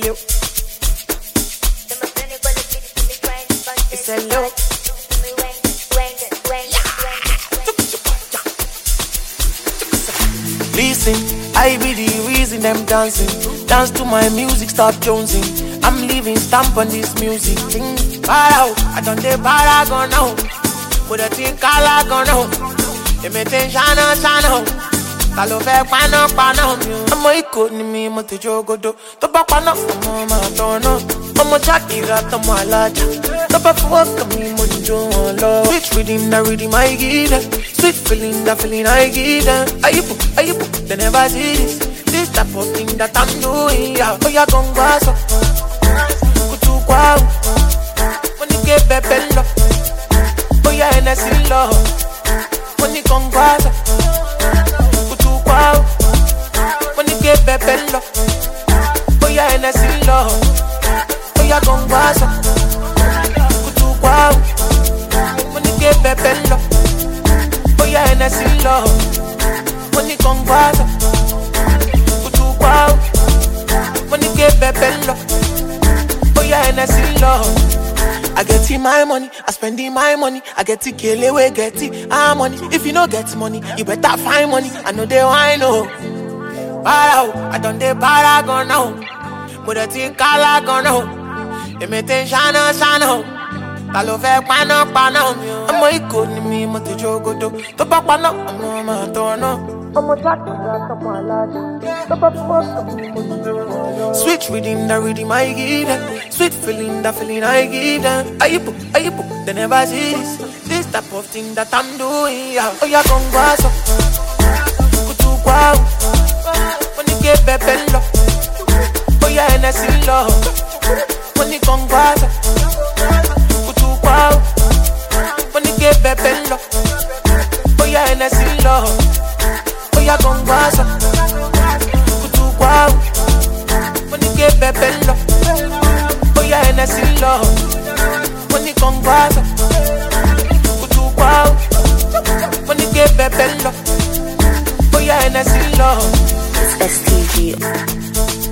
you. It's a look. Listen, I be the reason them dancing. Dance to my music, start jonesing. I'm leaving stamp on this music thing. Para, I done the paragon now. Put a thing cala gun now. They me ten shana shana. Kalo fe pano pano. I'm a iko ni mi mo te jogo do. Topa pano, I'm a tono. I'm a Shakira, I'm a laja. Topa fuck me mo jo love. Switch rhythm, the rhythm I give them. Sweet feeling, the feeling I give them. Ayipu, they never see this. This type of thing that I'm doing, yeah. Oh, ya gon' go so. Kutu kwa. Money get bebello. Oh, ya NSC love. Money gon' go so. Kutu kwa. Money get bebello. Oh, ya NSC love. Oh, ya gon' go so. Kutu kwa. Money get bebello. Oh, ya NSC love. Money gon' go so. Wow, money get bello. Oh yeah, and I see love. I get in my money, I spend in my money. I get it, kill away, get it, money. If you don't get money, you better find money. I know they want know. Wow, I done the paragon now. But I think I gone now. They me ten shana shana. Kalo fe pano pano. I'm a iko ni mi mo te jogo do. To pa pano, I'm a tono. Sweet rhythm, the rhythm I give them. Sweet feeling, the feeling I give them. Ayipu, they never see this. This type of thing that I'm doing, yeah. Oh, ya gon' go so. Kutu kwa. Money get bebello. Oh, ya NSC love. Money gon' go so. Kutu kwa. Money get bebello. Oh, ya NSC love. Ya gon' go so. Kutu kwa. Money get bebello. Oh ya NSC love. Money gon' go so. Kutu kwa. Money get bebello. Oh ya NSC love. It's STG.